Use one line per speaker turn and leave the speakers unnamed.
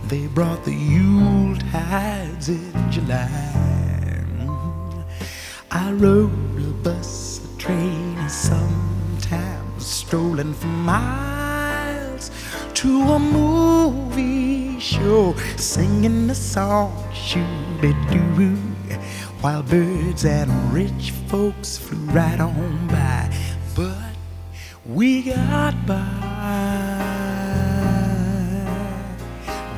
They brought the Yuletides in July. I rode a bus, a train, and sometimes strolling for miles to a movie show, singing the song shoo-be-doo, while birds and rich folks flew right on by. But we got by.